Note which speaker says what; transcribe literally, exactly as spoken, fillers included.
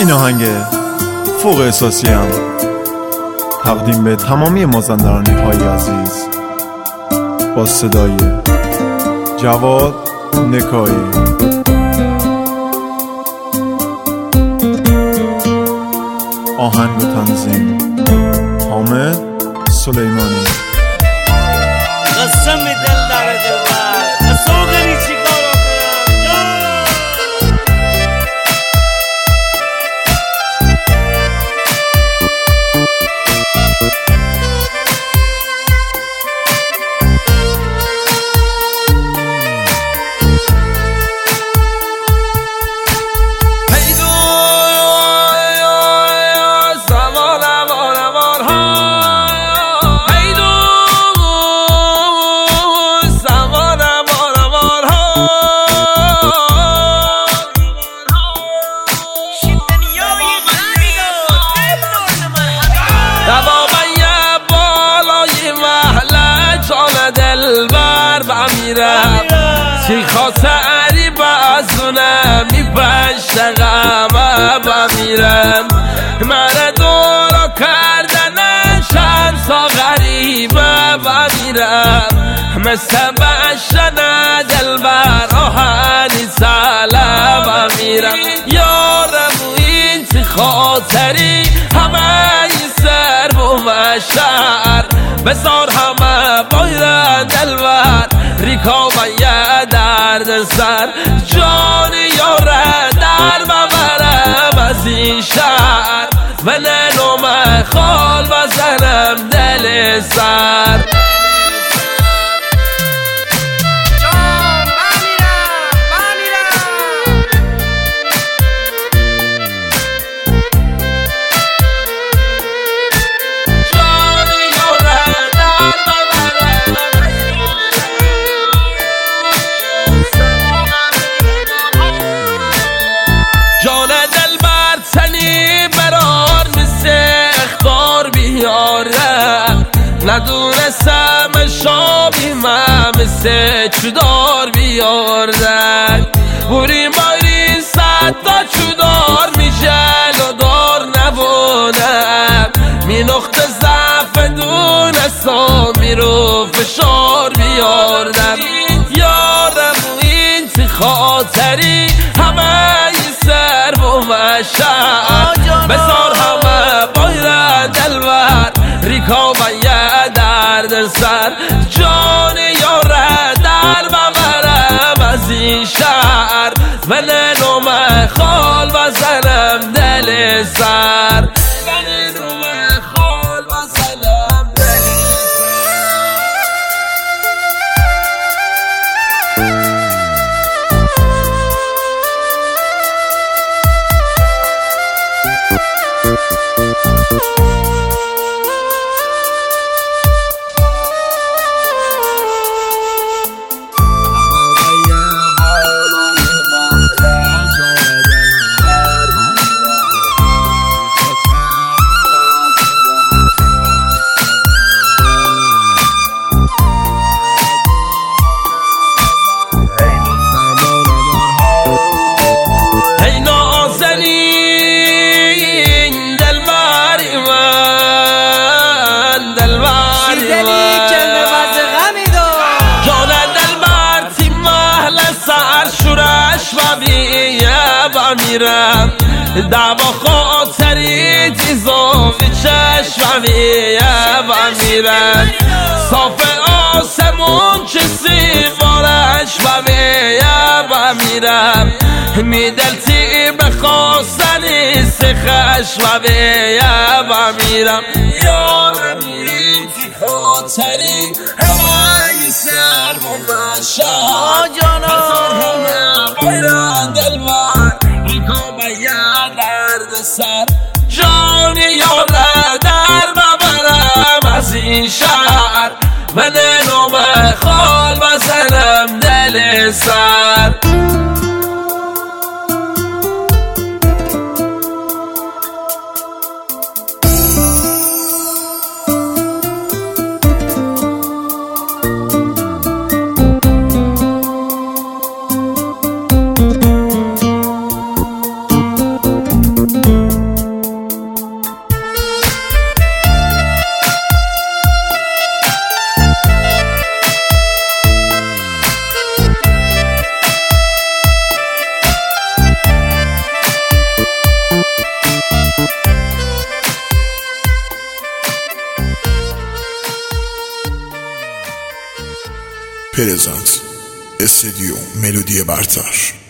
Speaker 1: این آهنگ فوق احساسی هم تقدیم به تمامی مازندرانی های عزیز با صدای جواد نکایی. آهنگ و تنظیم حامد سلیمانی.
Speaker 2: قسم دل داره دلبر اسوگری چی کارو چی خاطری بازونه میبشت غمه بمیرم من دورو کردنه شانسا غریبه بمیرم مثل بشنه دلبر آهنی ساله بمیرم یارم این چی خاطری همه ای سر بوم شهر بزار همه بایر دلبر ریکا و یه درد سر جان یاره در ببرم از این شهر و ننوم خال بزنم دل سر ندونستم شابی من مثل چودار بیاردن بوری ماری صد تا چودار میشه لدار نبونم می نقطه ضعف دونستم میرو فشار بیاردم یارم این چی خاطری همه ای سر بوم شهر بزار همه بایر دلبر ریکا و یه درد سر جان یاره در ببرم از این شهر و ننوم خال بزنم دل سر و ننوم خال بزنم دل میرم دعوا خاطری تیزوی چشممیه و میرم صاف آسمون چه سیبارش و میه و میرم میدلتی بخواستنی سخش و میه و میرم یارم میتی خاطری همه سر بومشم بزار همه بایران دلبر سر جان یاره در ببرم از این شهر و ننوم خال بزنم دل سر
Speaker 3: Thank you. پرزنت استدیو ملودی برتر.